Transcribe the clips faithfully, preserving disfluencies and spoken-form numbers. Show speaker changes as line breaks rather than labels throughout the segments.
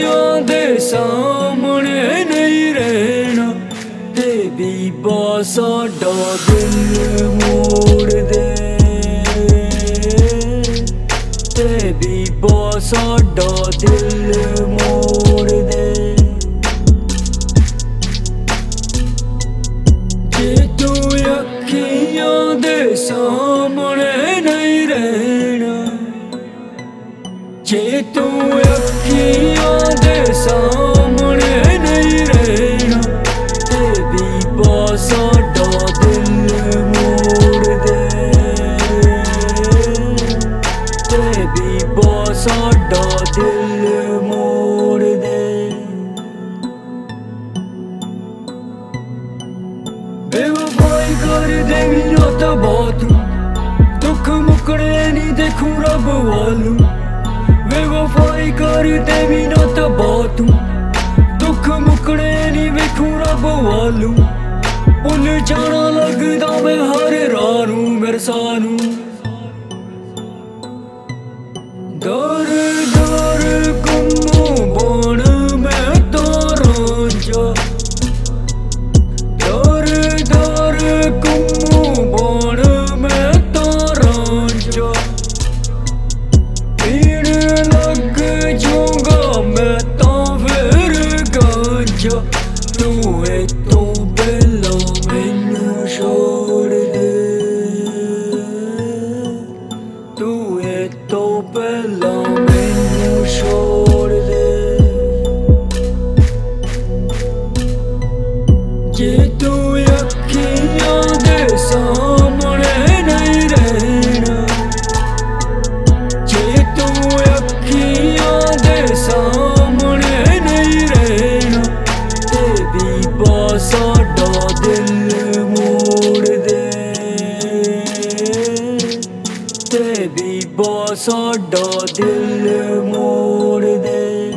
ਅੱਖੀਆਂ ਦੇ ਸਾਹਮਣੇ ਨਹੀਂ ਰਹਿਣਾ ਤੇ ਬੀਬਾ ਸਾਡਾ ਦਿਲ ਮੋੜ ਦੇ ਤੇ ਬੀਬਾ ਸਾਡਾ ਦਿਲ ਮੋੜ ਦੇ। ਜੇ ਤੂੰ ਅੱਖੀਆਂ ਦੇ ਸਾਹਮਣੇ ਨਹੀਂ ਰਹਿਣਾ ਜੇ ਤੂੰ ਅੱਖੀਆਂ ਦੇ ਸਾਹਮਣੇ ਨਹੀਂ ਰਹਿਣਾ ਤੇ ਬੀਬਾ ਸਾਡਾ ਦਿਲ ਮੋੜ ਦੇ ਤੇ ਬੀਬਾ ਸਾਡਾ ਦਿਲ ਮੋੜ ਦੇ। ਬੇਵਫਾਈ ਕਰ ਦੇਵੀਂ ਨਾ ਤਾਂ ਬਹੁਤ ਦੁੱਖ ਮੁੱਕਣੇ ਨਹੀਂ ਦੇਖੂ ਰੱਬ ਵੱਲ। ਬੇਵਫਾਈ ਕਰ ਦੇਵੀਂ ਨਾ ਤਾਂ ਬਹੁਤ ਦੁੱਖ ਮੁੱਕਣੇ ਨਹੀਂ ਵੇਖੂ ਰੱਬ ਵੱਲ। ਭੁੱਲ ਜਾਣਾ ਲੱਗਦਾ ਮੈਂ ਹਰ ਰਾਹ ਨੂੰ ਮੇਰੇ ਸਾਹ ਨੂੰ ਦਰ ਦਰ ਘੁੰਮੂ ਬਣ ਮੈਂ ਤਾਰਾਂ ਜਾ ਦਰ ਦਰ ਘੁੰਮੂ ਬਣ ਮੈਂ ਤਾਰਾਂ ਜਾ ਪੀਣ ਲੱਗ ਜਾਊਂਗਾ ਮੈਂ ਤਾਂ ਫਿਰ ਗਾਂਜਾ। ਤੂੰ ਏ ਤੂੰ ਪਹਿਲਾਂ ਮੈਨੂੰ ਛੋੜ ਦੇ ਤੂੰ ਏ ਤੋਂ ਪਹਿਲਾਂ ਮੈਨੂੰ ਛੋੜ ਦੇ। ਜੇ ਤੂੰ ਅੱਖੀਆਂ ਦੇ ਸਾਹਮਣੇ ਨਹੀਂ ਰਹਿਣਾ ਜੇ ਤੂੰ ਅੱਖੀਆਂ ਦੇ ਸਾਹਮਣੇ ਨਹੀਂ ਰਹਿਣਾ ਤੇ ਬੀਬਾ ਸਾਡਾ ਦਿਲ ਮੋੜ ਦੇ ਤੇ ਬੀਬਾ ਸਾਡਾ ਦਿਲ ਮੋੜ ਦੇ।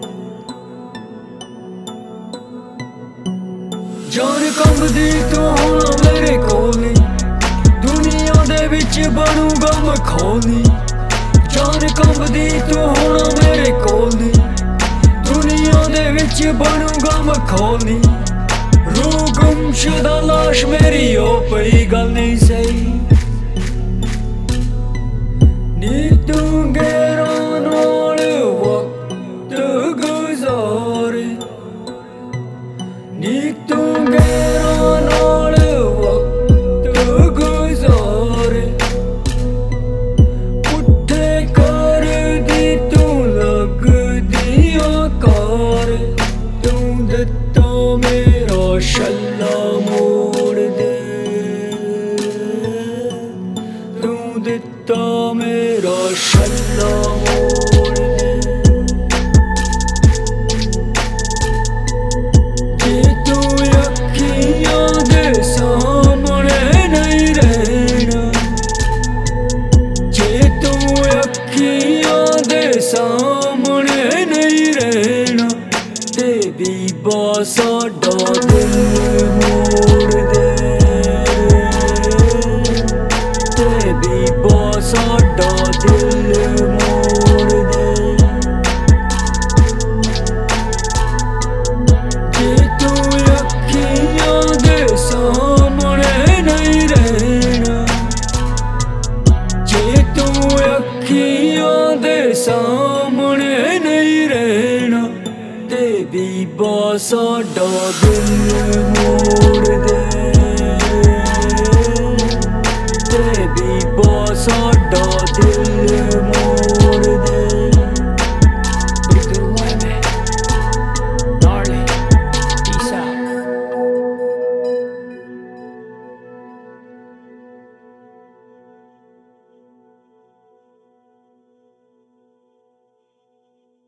ਜਾਨ ਕੰਬਦੀ ਤੂੰ ਹੋਣਾ ਮੇਰੇ ਕੋਲ ਦੁਨੀਆ ਦੇ ਵਿੱਚ ਬਣੂਗਾ ਮਖੌਲੀ। ਜਾਨ ਕੰਬਦੀ ਤੂੰ ਹੋਣਾ ਮੇਰੇ ਕੋਲ ਦੁਨੀਆ ਦੇ ਵਿੱਚ ਬਣੂਗਾ ਮਖੌਲੀ। ਰੂਹ ਗੁੰਮਸ਼ੁਦਾ ਲਾਸ਼ ਮੇਰੀ ਉਹ ਪਈ ਗੱਲ ਨਹੀਂ ਸਹੀ ਨੀ ਤੂੰ ਗੈਰਾਂ ਨਾਲ ਵਕਤ ਗੁਜ਼ਾਰੇ ਨੀ ਤੂੰ ਗੈਰਾਂ ਨਾਲ ਵਕਤ ਗੁਜ਼ਾਰੇ। ਪੁੱਠੇ ਕਰਦੀ ਤੂੰ ਲੱਗਦੀ ਆਕਾਰ ਤੂੰ ਦਿੱਤਾ ਮੇਰਾ ਛੱਲਾ ਮੋੜ ਦੇ ਤੂੰ ਦਿੱਤਾ ਮੇਰਾ ਛੱਲਾ ਮੋੜ ਦੇ। ਜੇ ਤੂੰ ਅੱਖੀਆਂ ਦੇ ਸਾਹਮਣੇ ਨਹੀਂ ਰਹਿਣਾ ਜੇ ਤੂੰ ਅੱਖੀਆਂ ਦੇ ਸਾਹਮਣੇ ਨਹੀਂ ਰਹਿਣਾ ਤੇ ਬੀਬਾ ਸਾਡਾ ਦਿਲ ਮੋੜ ਦੇ ਤੇ ਬੀਬਾ ਸਾਡਾ ਦਿਲ ਮੋੜ ਦੇ। ਜੇ ਤੂੰ ਅੱਖੀਆਂ ਦੇ ਸਾਹਮਣੇ ਨਹੀਂ ਰਹਿਣਾ ਜੇ ਤੂੰ ਅੱਖੀਆਂ ਦੇ ਸਾਹਮਣੇ ਨਹੀਂ ਰਹਿਣਾ ਤੇ ਬੀਬਾ ਸਾਡਾ ਦਿਲ ਮੋੜ ਦੇ ਤੇ ਬੀਬਾ ਸਾਡਾ ਦਿਲ